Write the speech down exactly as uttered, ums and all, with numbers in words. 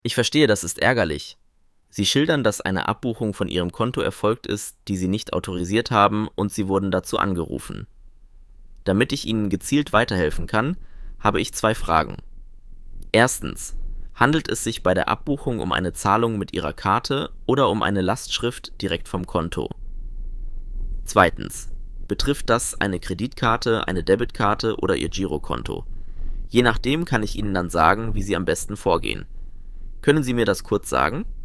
Ich verstehe, das ist ärgerlich. Sie schildern, dass eine Abbuchung von Ihrem Konto erfolgt ist, die Sie nicht autorisiert haben, und Sie wurden dazu angerufen. Damit ich Ihnen gezielt weiterhelfen kann, habe ich zwei Fragen. Erstens: Handelt es sich bei der Abbuchung um eine Zahlung mit Ihrer Karte oder um eine Lastschrift direkt vom Konto? Zweitens: Betrifft das eine Kreditkarte, eine Debitkarte oder Ihr Girokonto? Je nachdem kann ich Ihnen dann sagen, wie Sie am besten vorgehen. Können Sie mir das kurz sagen?